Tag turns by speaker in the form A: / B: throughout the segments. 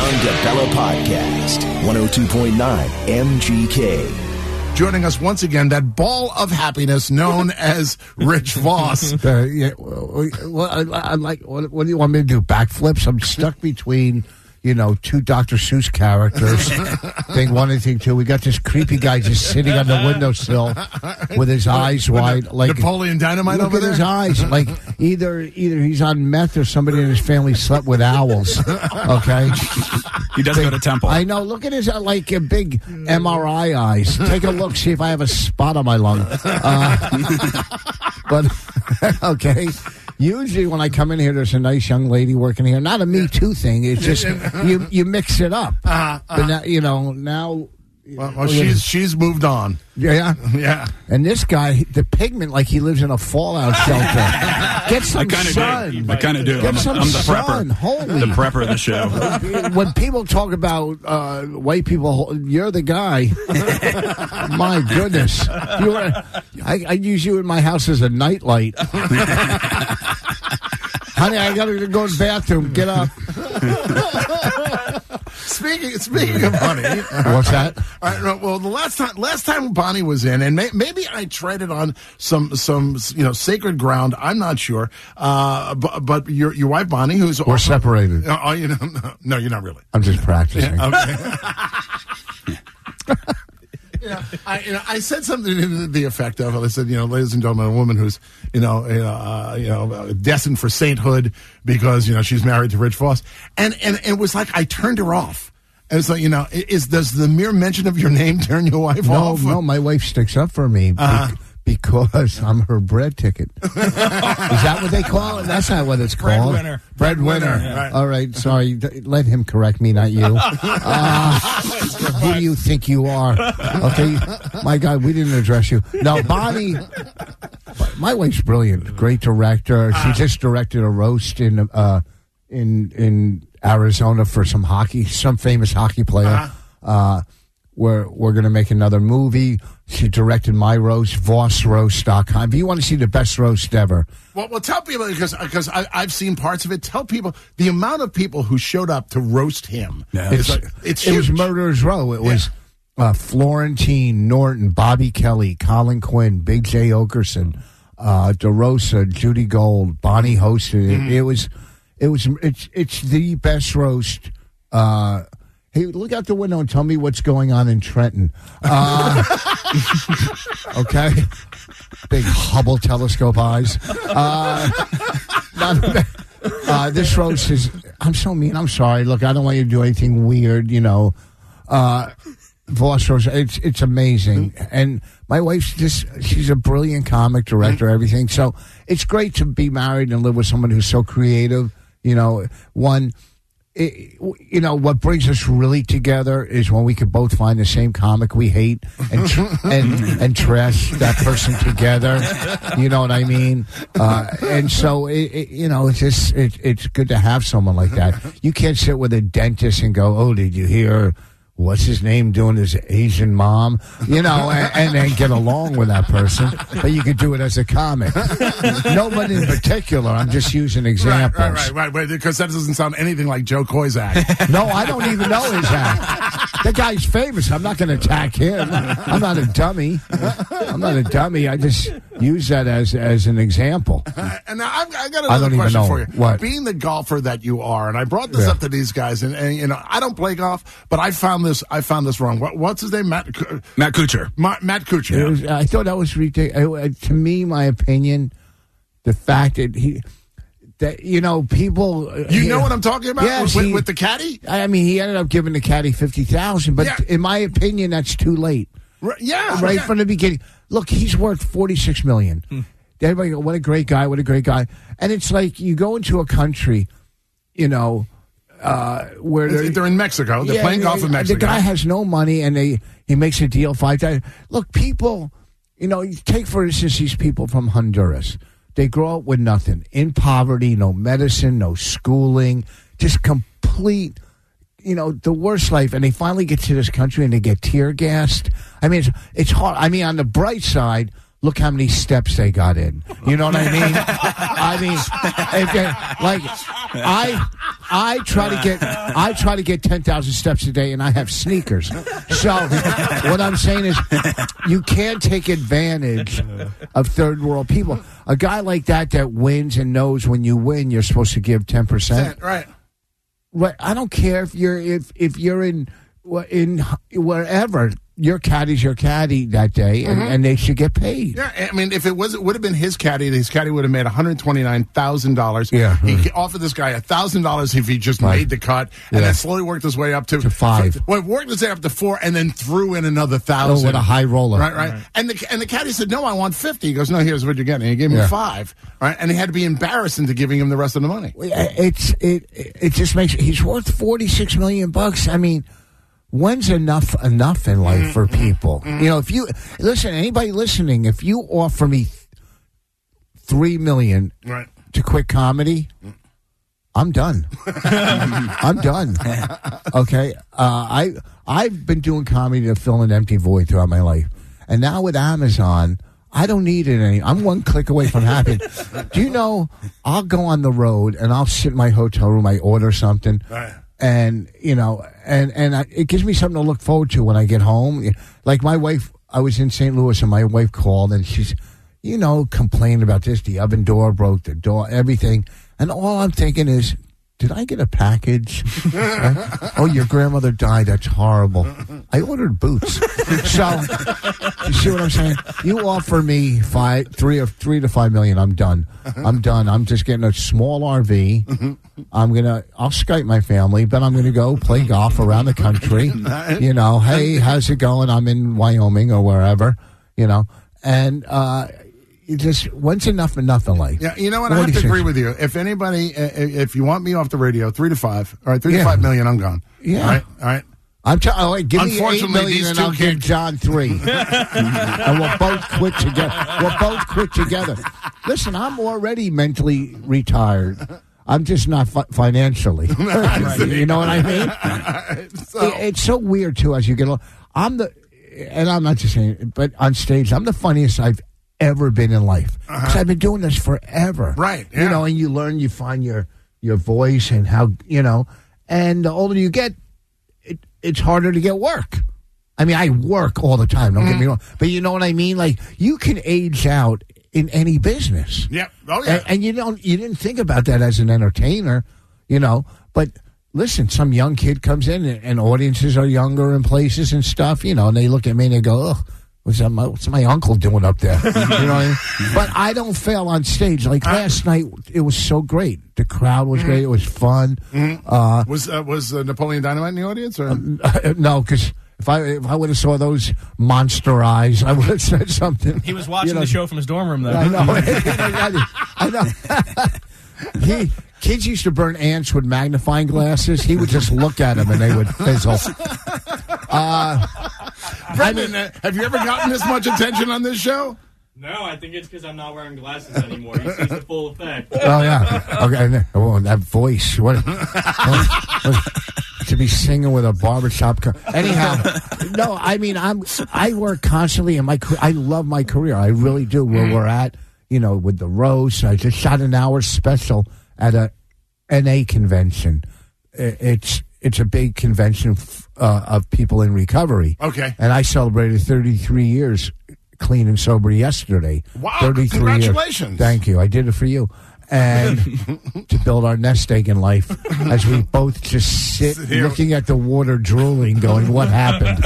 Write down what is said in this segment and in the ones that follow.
A: John DeBella Podcast, 102.9 MGK.
B: Joining us once again, that ball of happiness known as Rich Voss.
C: I'm like, what do you want me to do? Backflips? I'm stuck between, two Dr. Seuss characters. Thing one and thing two. We got this creepy guy just sitting on the windowsill with his eyes wide, like
B: Napoleon Dynamite over there.
C: Look at his eyes, like either he's on meth or somebody in his family slept with owls. Okay,
D: he does go to temple.
C: I know. Look at his like a big MRI eyes. Take a look, see if I have a spot on my lung. But okay. Usually when I come in here, there's a nice young lady working here. Not a Me Too thing. It's just you mix it up. But now, now.
B: Well, she's moved on.
C: Yeah. And this guy, the pigment, like he lives in a fallout shelter. Get some sun.
D: I kind of do. I'm the prepper.
C: Holy.
D: The prepper of the show.
C: When people talk about white people, you're the guy. My goodness. I use you in my house as a nightlight. Honey, I got to go to the bathroom. Get up.
B: Speaking of honey,
C: what's that?
B: Well, the last time Bonnie was in, and maybe I treaded on some sacred ground. I'm not sure. But your wife Bonnie, who's
C: we're separated.
B: No, you're not really.
C: I'm just practicing.
B: Yeah, okay. I said something to the effect of, I said, ladies and gentlemen, a woman who's, destined for sainthood because, she's married to Rich Voss. And it was like I turned her off. And it's like, does the mere mention of your name turn your wife off?
C: No, my wife sticks up for me because I'm her bread ticket. Is that what they call it? That's not what it's called. Breadwinner.
B: Right.
C: All right, sorry. Let him correct me, not you. Who do you think you are? Okay, my God, we didn't address you. No, Bonnie, my wife's brilliant. Great director. She just directed a roast in Arizona for some famous hockey player. We're going to make another movie. She directed my roast, VossRoast.com. If you want to see the best roast ever.
B: Well, tell people, because I've seen parts of it. Tell people the amount of people who showed up to roast him.
C: Yeah. It was Murderers Row. It was Florentine, Norton, Bobby Kelly, Colin Quinn, Big J. Okerson, DeRosa, Judy Gold, Bonnie hosted it. Mm-hmm. It's the best roast. Hey, look out the window and tell me what's going on in Trenton. Okay? Big Hubble telescope eyes. This roast is... I'm so mean. I'm sorry. Look, I don't want you to do anything weird, Voss Roast, it's amazing. And my wife's she's a brilliant comic director, everything. So it's great to be married and live with someone who's so creative. What brings us really together is when we could both find the same comic we hate and trash that person together. You know what I mean? And so it's good to have someone like that. You can't sit with a dentist and go, "Oh, did you hear what's his name doing his Asian mom?" And then get along with that person. But you could do it as a comic. Nobody in particular. I'm just using examples.
B: Right. Because that doesn't sound anything like Joe Coy's act.
C: No, I don't even know his act. The guy's famous. I'm not going to attack him. I'm not a dummy. I just use that as an example.
B: And now I got another question for you.
C: What?
B: Being the golfer that you are, and I brought this up to these guys, and I don't play golf, but I found this wrong. What's his name? Matt
D: Kuchar.
B: Matt Kuchar.
C: I thought that was ridiculous. To me, my opinion, the fact that people.
B: You know what I'm talking about?
C: Yes,
B: with the caddy.
C: I mean, he ended up giving the caddy $50,000, but in my opinion, that's too late. Right from the beginning. Look, he's worth $46 million. Everybody go, what a great guy! And it's like you go into a country, where
B: they're in Mexico. They're playing golf in Mexico.
C: The guy has no money, and he makes a deal $5,000. Look, people, take for instance these people from Honduras. They grow up with nothing, in poverty, no medicine, no schooling, just complete, the worst life. And they finally get to this country and they get tear gassed. I mean, it's hard. I mean, on the bright side, look how many steps they got in. You know what I mean? I mean, I try to get 10,000 steps a day, and I have sneakers. So what I'm saying is, you can't take advantage of third world people. A guy like that wins and knows when you win, you're supposed to give 10%.
B: Right.
C: Right. I don't care if you're in wherever. Your caddy's your caddy that day, and they should get paid.
B: Yeah, I mean, if it would have been his caddy would have made $129,000.
C: Yeah.
B: He offered this guy $1,000 if he just made the cut, and then slowly worked his way up to
C: $5.
B: Well, worked his way up to $4, and then threw in another $1,000.
C: Oh, with a high roller.
B: Right. And the caddy said, "No, I want 50." He goes, "No, here's what you're getting." And he gave him 5. Right, and he had to be embarrassed into giving him the rest of the money.
C: It just makes he's worth $46 million. I mean. When's enough in life for people? You know, if you listen, anybody listening, if you offer me $3 million to quit comedy, I'm done. I'm done. Okay, I've been doing comedy to fill an empty void throughout my life, and now with Amazon, I don't need it anymore. I'm one click away from happy. Do you know? I'll go on the road and I'll sit in my hotel room. I order something.
B: Right.
C: And, you know, it gives me something to look forward to when I get home. Like my wife, I was in St. Louis and my wife called and she's, complaining about this. The oven door broke, the door, everything. And all I'm thinking is, did I get a package? Oh, your grandmother died. That's horrible. I ordered boots. So, you see what I'm saying? You offer me $3 to $5 million. I'm done. I'm done. I'm just getting a small RV. I'll Skype my family, but I'm gonna go play golf around the country. Hey, how's it going? I'm in Wyoming or wherever. And just when's enough in life?
B: Yeah, you know what? I have to agree with you. If anybody, if you want me off the radio, 3 to 5, all right, 3 to 5 million, I'm gone.
C: Yeah,
B: all right.
C: Give me $8 million and I'll give John 3, and we'll both quit together. Listen, I'm already mentally retired. I'm just not financially. You know what I mean? It's so weird too. As you get along, and I'm not just saying it, but on stage, I'm the funniest I've ever been in life because I've been doing this forever.
B: Right. Yeah.
C: And you learn, you find your voice and how and the older you get, it's harder to get work. I mean, I work all the time. Don't get me wrong, but you know what I mean. Like you can age out in any business.
B: Yeah. Oh yeah.
C: And you didn't think about that as an entertainer, But listen, some young kid comes in and audiences are younger in places and stuff, and they look at me and they go, "Ugh. What's my uncle doing up there?" You know what I mean? But I don't fail on stage. Like last night, it was so great. The crowd was great. It was fun.
B: Was Napoleon Dynamite in the audience? Or?
C: No, because if I would have saw those monster eyes, I would have said something.
E: He was watching the show from his dorm room, though.
C: I know. I know. Kids used to burn ants with magnifying glasses. He would just look at them and they would fizzle.
B: Brendan, have you ever gotten this much attention on this show?
E: No, I think it's because I'm not wearing glasses anymore. He sees the full effect.
C: Oh, yeah. Okay. Oh, that voice. What to be singing with a barbershop. Anyhow, no, I mean, I work constantly in my career. I love my career. I really do. Where we're at, with the roast. I just shot an hour special at a NA convention. It's a big convention of people in recovery.
B: Okay.
C: And I celebrated 33 years clean and sober yesterday.
B: Wow,
C: 33
B: congratulations.
C: Years. Thank you. I did it for you. And to build our nest egg in life as we both just sit looking at the water, drooling, going, what happened?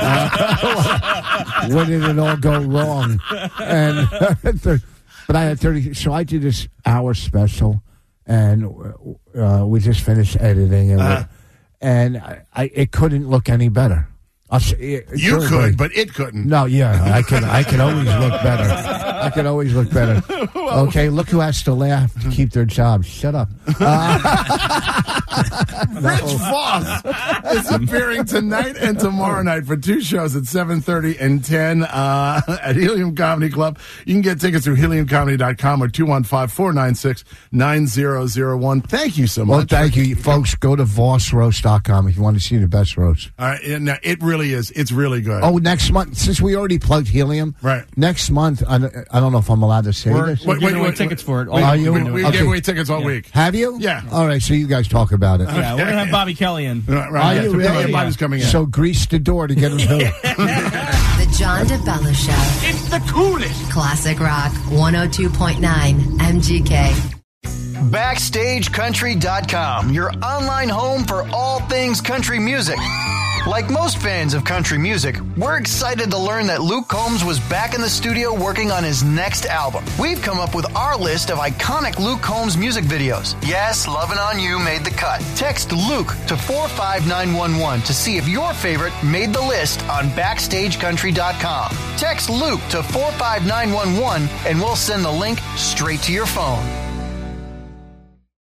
C: When did it all go wrong? And but I had 30, so I did this hour special, and we just finished editing, and it couldn't look any better.
B: You could, but it couldn't.
C: No, yeah, I could always look better. I could always look better. Okay, look who has to laugh to keep their job. Shut up.
B: Rich Voss is appearing tonight and tomorrow night for 2 shows at 7:30 and 10 at Helium Comedy Club. You can get tickets through heliumcomedy.com or 215-496-9001. Thank you so much.
C: Well, thank you, folks. Go to vossroast.com if you want to see the best roast.
B: All right, and it really is. It's really good.
C: Oh, next month, since we already plugged Helium,
B: right?
C: Next month, I don't know if I'm allowed to say this.
E: We're giving away tickets for it.
B: We gave away tickets all week.
C: Have you?
B: Yeah.
C: All right, so you guys talk about it.
E: Yeah, we're going to have Bobby Kelly in.
B: Right.
C: Are you really?
B: Bobby's coming in.
C: So grease the door to get him through.
F: The John DeBella Show.
G: It's the coolest.
F: Classic Rock 102.9 MGK.
H: BackstageCountry.com, your online home for all things country music. Like most fans of country music, we're excited to learn that Luke Combs was back in the studio working on his next album. We've come up with our list of iconic Luke Combs music videos. Yes, Lovin' On You made the cut. Text Luke to 45911 to see if your favorite made the list on BackstageCountry.com. Text Luke to 45911 and we'll send the link straight to your phone.